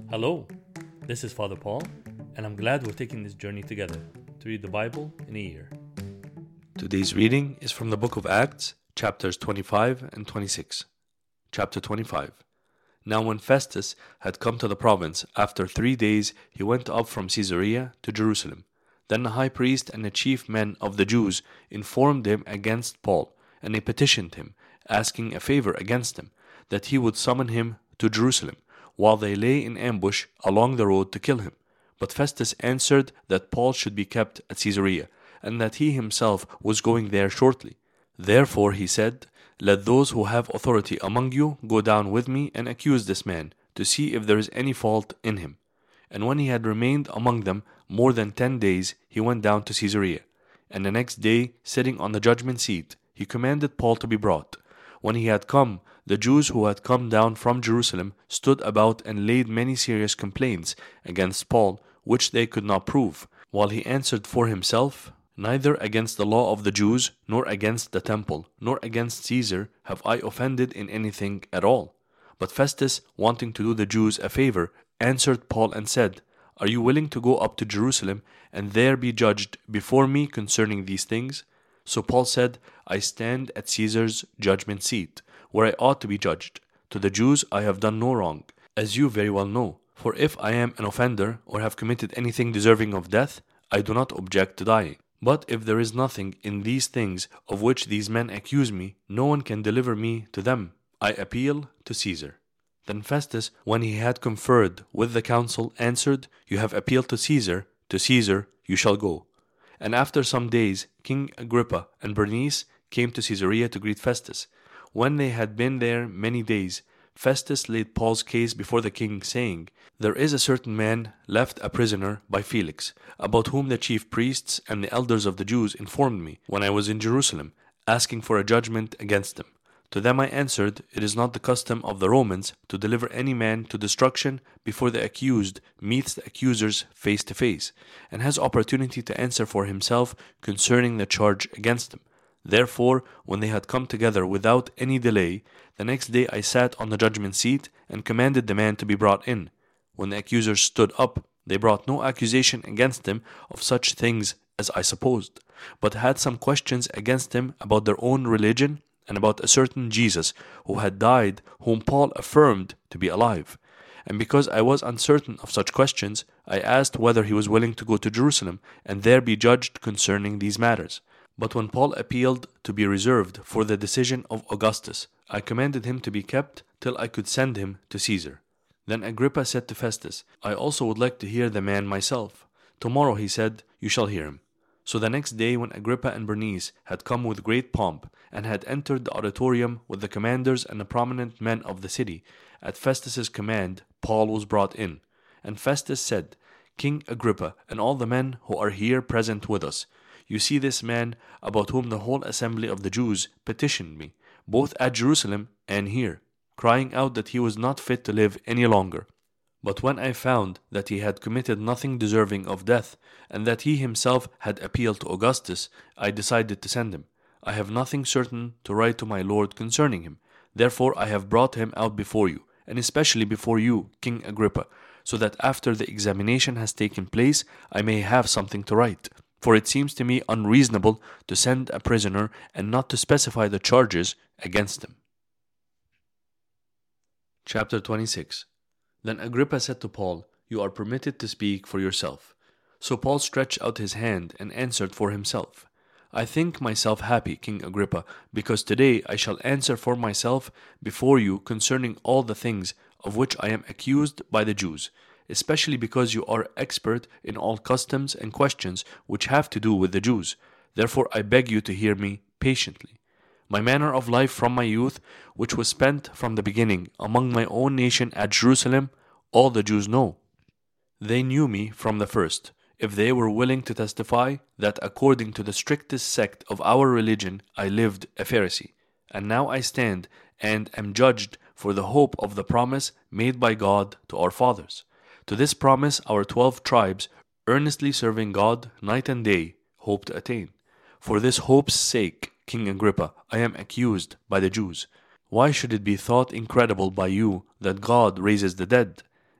Hello, this is Father Paul, and I'm glad we're taking this journey together to read the Bible in a year. Today's reading is from the book of Acts, chapters 25 and 26. Chapter 25. Now when Festus had come to the province, after 3 days he went up from Caesarea to Jerusalem. Then the high priest and the chief men of the Jews informed him against Paul, and they petitioned him, asking a favor against him, that he would summon him to Jerusalem, while they lay in ambush along the road to kill him. But Festus answered that Paul should be kept at Caesarea, and that he himself was going there shortly. Therefore he said, "Let those who have authority among you go down with me and accuse this man, to see if there is any fault in him." And when he had remained among them more than 10 days, he went down to Caesarea. And the next day, sitting on the judgment seat, he commanded Paul to be brought. When he had come, the Jews who had come down from Jerusalem stood about and laid many serious complaints against Paul, which they could not prove, while he answered for himself, "Neither against the law of the Jews, nor against the temple, nor against Caesar have I offended in anything at all." But Festus, wanting to do the Jews a favor, answered Paul and said, "Are you willing to go up to Jerusalem and there be judged before me concerning these things?" So Paul said, "I stand at Caesar's judgment seat, where I ought to be judged. To the Jews I have done no wrong, as you very well know. For if I am an offender, or have committed anything deserving of death, I do not object to dying. But if there is nothing in these things of which these men accuse me, no one can deliver me to them. I appeal to Caesar." Then Festus, when he had conferred with the council, answered, "You have appealed to Caesar you shall go." And after some days, King Agrippa and Bernice came to Caesarea to greet Festus. When they had been there many days, Festus laid Paul's case before the king, saying, "There is a certain man left a prisoner by Felix, about whom the chief priests and the elders of the Jews informed me when I was in Jerusalem, asking for a judgment against him. To them I answered, it is not the custom of the Romans to deliver any man to destruction before the accused meets the accusers face to face, and has opportunity to answer for himself concerning the charge against him. Therefore, when they had come together without any delay, the next day I sat on the judgment seat and commanded the man to be brought in. When the accusers stood up, they brought no accusation against him of such things as I supposed, but had some questions against him about their own religion and about a certain Jesus who had died, whom Paul affirmed to be alive. And because I was uncertain of such questions, I asked whether he was willing to go to Jerusalem and there be judged concerning these matters. But when Paul appealed to be reserved for the decision of Augustus, I commanded him to be kept till I could send him to Caesar." Then Agrippa said to Festus, "I also would like to hear the man myself." "Tomorrow," he said, "you shall hear him." So the next day, when Agrippa and Bernice had come with great pomp, and had entered the auditorium with the commanders and the prominent men of the city, at Festus's command Paul was brought in. And Festus said, "King Agrippa, and all the men who are here present with us, you see this man, about whom the whole assembly of the Jews petitioned me, both at Jerusalem and here, crying out that he was not fit to live any longer. But when I found that he had committed nothing deserving of death, and that he himself had appealed to Augustus, I decided to send him. I have nothing certain to write to my lord concerning him. Therefore I have brought him out before you, and especially before you, King Agrippa, so that after the examination has taken place, I may have something to write. For it seems to me unreasonable to send a prisoner and not to specify the charges against him." Chapter 26. Then Agrippa said to Paul, "You are permitted to speak for yourself." So Paul stretched out his hand and answered for himself, "I think myself happy, King Agrippa, because today I shall answer for myself before you concerning all the things of which I am accused by the Jews, especially because you are expert in all customs and questions which have to do with the Jews. Therefore I beg you to hear me patiently. My manner of life from my youth, which was spent from the beginning among my own nation at Jerusalem, all the Jews know. They knew me from the first, if they were willing to testify that according to the strictest sect of our religion I lived a Pharisee. And now I stand and am judged for the hope of the promise made by God to our fathers. To this promise our 12 tribes, earnestly serving God night and day, hope to attain. For this hope's sake, King Agrippa, I am accused by the Jews. Why should it be thought incredible by you that God raises the dead?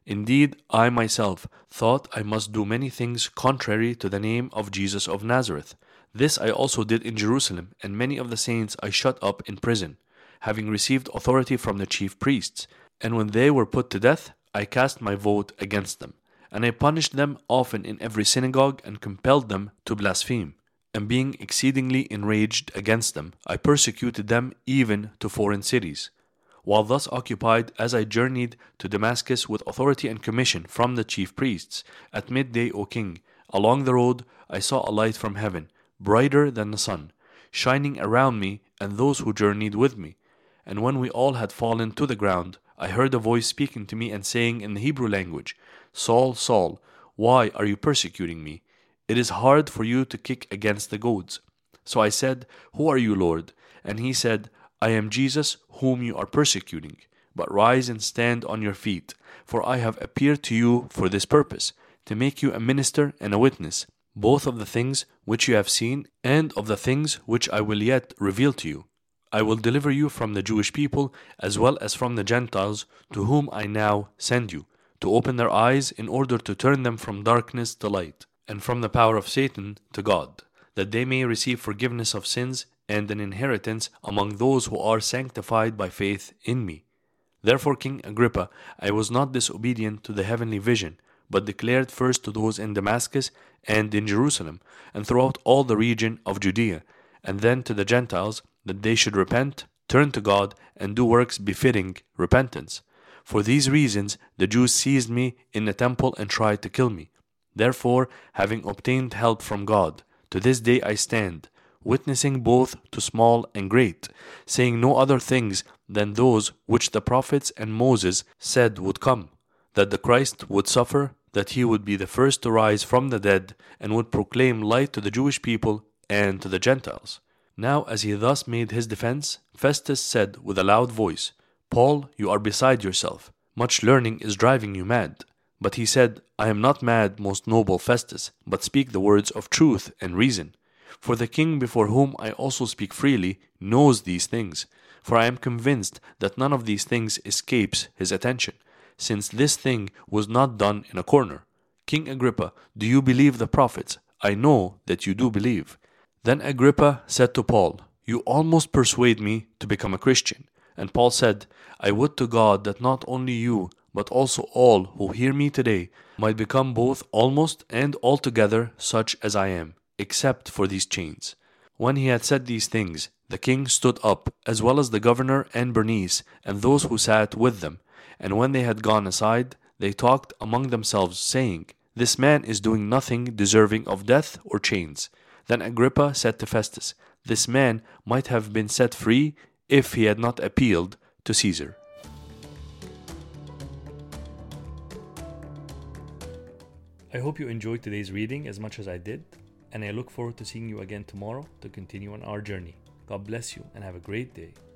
Indeed, I myself thought I must do many things contrary to the name of Jesus of Nazareth. This I also did in Jerusalem, and many of the saints I shut up in prison, having received authority from the chief priests. And when they were put to death, I cast my vote against them. And I punished them often in every synagogue, and compelled them to blaspheme. And being exceedingly enraged against them, I persecuted them even to foreign cities. While thus occupied, as I journeyed to Damascus with authority and commission from the chief priests, at midday, O king, along the road I saw a light from heaven, brighter than the sun, shining around me and those who journeyed with me. And when we all had fallen to the ground, I heard a voice speaking to me and saying in the Hebrew language, Saul, Saul, why are you persecuting me? It is hard for you to kick against the goads. So I said, Who are you, Lord? And he said, I am Jesus whom you are persecuting. But rise and stand on your feet, for I have appeared to you for this purpose, to make you a minister and a witness, both of the things which you have seen and of the things which I will yet reveal to you. I will deliver you from the Jewish people as well as from the Gentiles, to whom I now send you, to open their eyes in order to turn them from darkness to light, and from the power of Satan to God, that they may receive forgiveness of sins and an inheritance among those who are sanctified by faith in me. Therefore, King Agrippa, I was not disobedient to the heavenly vision, but declared first to those in Damascus and in Jerusalem, and throughout all the region of Judea, and then to the Gentiles, that they should repent, turn to God, and do works befitting repentance. For these reasons the Jews seized me in the temple and tried to kill me. Therefore, having obtained help from God, to this day I stand, witnessing both to small and great, saying no other things than those which the prophets and Moses said would come, that the Christ would suffer, that he would be the first to rise from the dead, and would proclaim light to the Jewish people and to the Gentiles. Now as he thus made his defense, Festus said with a loud voice, Paul, you are beside yourself. Much learning is driving you mad. But he said, I am not mad, most noble Festus, but speak the words of truth and reason. For the king before whom I also speak freely knows these things. For I am convinced that none of these things escapes his attention, since this thing was not done in a corner. King Agrippa, do you believe the prophets? I know that you do believe. Then Agrippa said to Paul, You almost persuade me to become a Christian. And Paul said, I would to God that not only you, but also all who hear me today might become both almost and altogether such as I am, except for these chains. When he had said these things, the king stood up, as well as the governor and Bernice, and those who sat with them. And when they had gone aside, they talked among themselves, saying, This man is doing nothing deserving of death or chains. Then Agrippa said to Festus, This man might have been set free if he had not appealed to Caesar. I hope you enjoyed today's reading as much as I did, and I look forward to seeing you again tomorrow to continue on our journey. God bless you and have a great day.